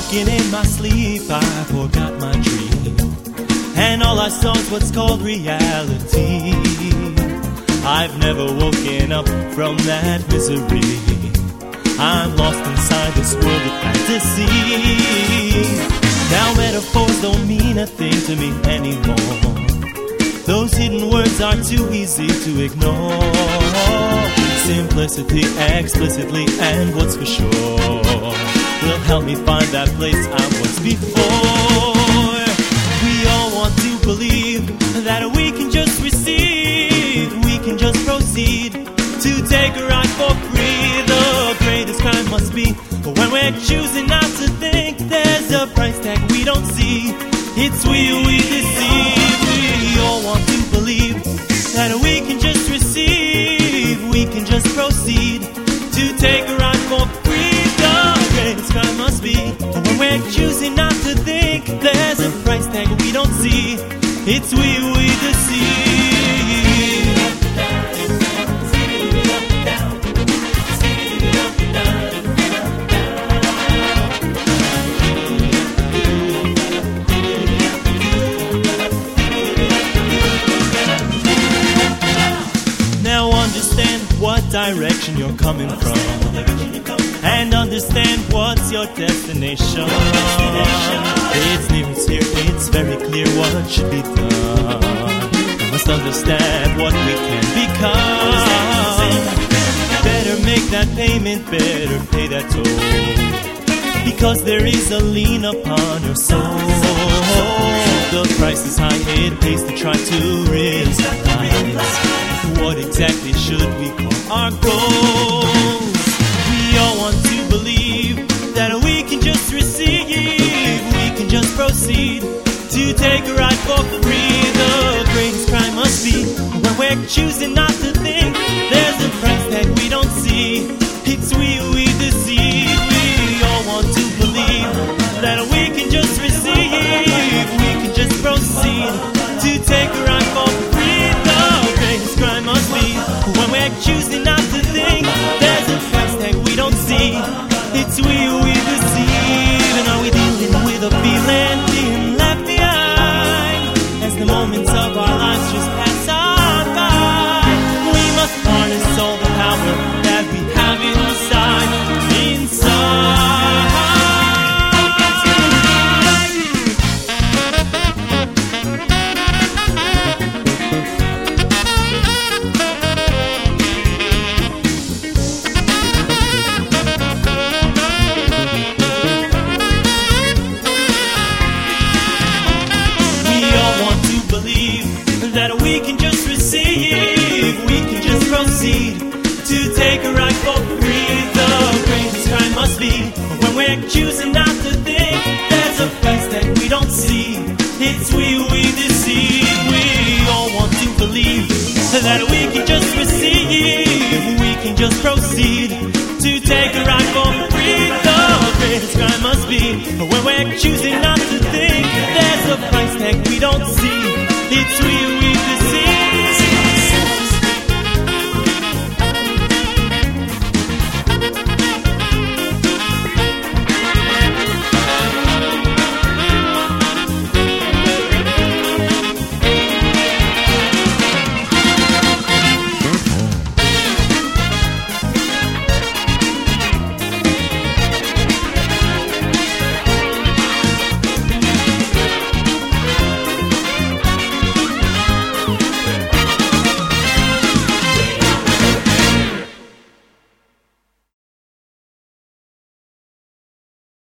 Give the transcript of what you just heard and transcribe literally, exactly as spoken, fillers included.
Walking in my sleep, I forgot my dream, and all I saw is what's called reality. I've never woken up from that misery. I'm lost inside this world of fantasy. Now metaphors don't mean a thing to me anymore. Those hidden words are too easy to ignore. Simplicity explicitly, and what's for sure will help me find that place I was before. We all want to believe that we can just receive, we can just proceed to take a ride for free. The greatest crime must be when we're choosing not to think. There's a price tag we don't see. It's we we deceive. We all want to believe that we can just receive, we can just proceed to take a ride for free. The greatest crime must be when we're choosing not to think. There's a price tag we don't see. It's we we deceive. Now understand what direction you're coming from, and understand what's your destination. It's near, it's here, it's very clear what should be done. You must understand what we can become. Better make that payment, better pay that toll, because there is a lien upon your soul. The price is high, it pays to try to realize what exactly should we call our goals. We all want to believe that we can just receive, we can just proceed to take a ride for free. The greatest crime must be when we're choosing not to think. There's a price tag we don't see. It's we we deceive. We all want to believe that we can just receive, we can just proceed to take a ride for free. The greatest crime must be when we're choosing not to think. There's a price tag we don't see. It's we we deceive. And are we dealing with a feeling being left behind as the moments of our lives just pass on by? We must harness all the power that we have inside, inside. That we can just receive, we can just proceed to take a ride for free. The greatest crime must be when we're choosing not to think. There's a price that we don't see. It's we we deceive. We all want to believe that we can just receive, we can just proceed to take a ride for free. The greatest crime must be when we're choosing not to think. There's a price tag we don't see. It's we we deceive.